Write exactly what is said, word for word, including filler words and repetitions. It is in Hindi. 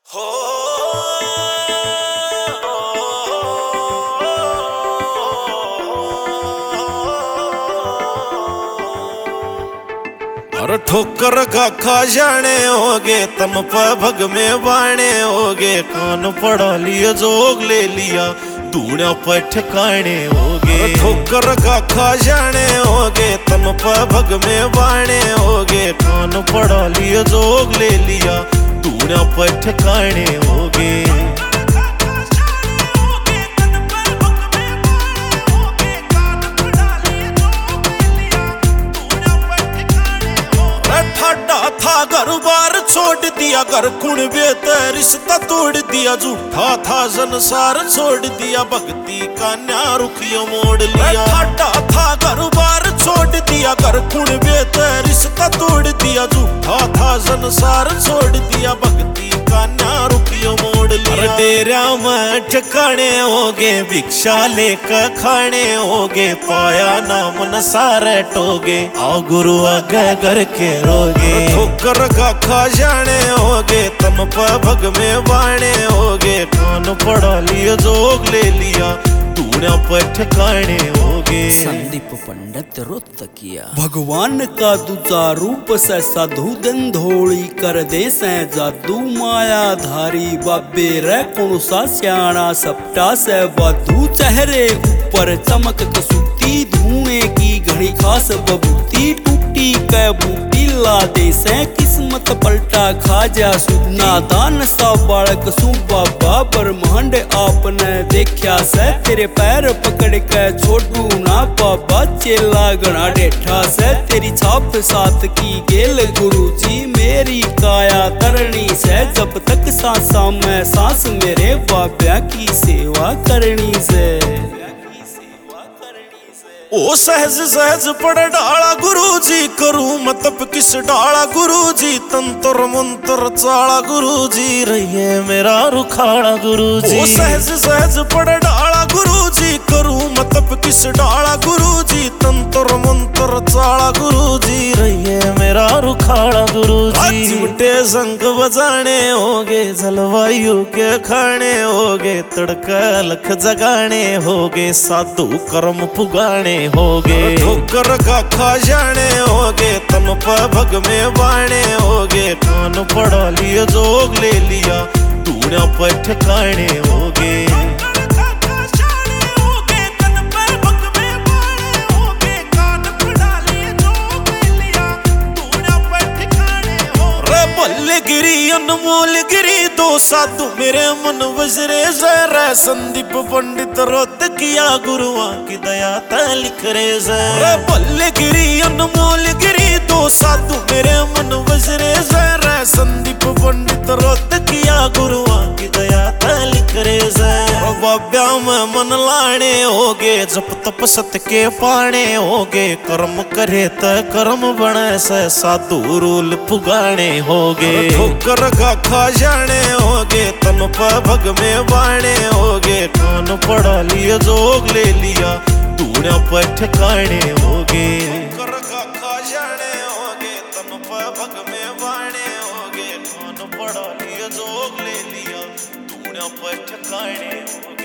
हो और ठोकर का खा जाने होगे तम पर भग में बाणे होगे कान पड़ा लिया जोग ले लिया दूड़ा पर ठिकाने होगे ठोकर का खा जाने होगे तम पर भग में बाणे होगे कान पड़ा लिया जोग ले लिया दूड़ा पर ठिकाने होगे था घर बार छोड़ दिया घर कुण बेहतर रिश्ता तोड़ दिया झूठा था संसार छोड़ दिया भक्ति का न्या रुखियो मोड़ लिया ठाडा था घर बार छोड़ दिया घर कुण बेहतर रिश्ता तोड़ दिया झूठा था संसार छोड़ दिया भक्ति का न्या रुखियो मोड़ लिया डेरा में ठिकाने होगे भिक्षा लेकर खाने होगे पाया नाम न सारे टोगे आओ गुरु आगे घर के रोगे ठोकर का खा जाने होगे तम पर भग में बाणे होगे कान पड़ा लिया जोग ले लिया दूड़ा पर ठिकाने होगे। संदीप पंडित रोहतकिया। भगवान का दूजा रूप से साधु गंधोड़ी कर दे से जादू माया धारी बाबे रे कौन सा सियाना सपटा से वादू चेहरे ऊपर चमक कसूती धुएं की घड़ी खास बबूती टूटी कै बूटी ला दे से किस्मत पलटा खा जा नादान सा बालक सुबा बाबर महंड आपने देखा से तेरे पैर पकड़ के छोटू ना बाबा चेला गणा डेठा से तेरी छाप साथ की गेल गुरु जी मेरी काया तरणी से जब तक सांसा में सांस मेरे बाब्या की सेवा करनी से ओ सहज सहज पड़ डाला गुरु जी करूं मतलब किस डाला गुरु जी तंत्र मंत्र चाला गुरु जी रहिए मेरा रुखाड़ा गुरु जी ओ सहज सहज पड़ डाला गुरु जी करूं मतलब किस डाला गुरु जी तंत्र मंत्र चाला गुरु जी रहिए मेरा रुखाड़ा गुरु जी चिमटे संग बजाने होगे जलवायु के खाने होगे तड़का लख जगाने होगे साधु कर्म पुगाने होगे ठोकर का खा जाने होगे तम पर भग में बाणे होगे कान पड़ा लिया जोग ले लिया दूड़ा पर ठिकाने होगे गिरी अनमोल गिरी दो साधु मेरे मन वजरे जरा संदीप पंडित रोहतकिया गुरुआ की दया ता लिख रे जरा बल्ले गिरी अनमोल गिरी दो साधु मेरे मन वजरे जरा संदीप पंडित रोहतकिया गुरुआ की दया ता लिख रे जरा बाब्या में मन लाने होगे जप तप सत के पाने होगे कर्म करे त कर्म बने से साधु रूल पुगाने होगे ठोकर का खा जाने होगे तम पर भग में बाणे होगे कान पड़ा लिया जोग ले लिया दूड़ा पर ठिकाने होगे ठोकर का खा जाने होगे तम पर भग में बाणे होगे कान पड़ा लिया जोग ले लिया दूड़ा पर ठिकाने होगे।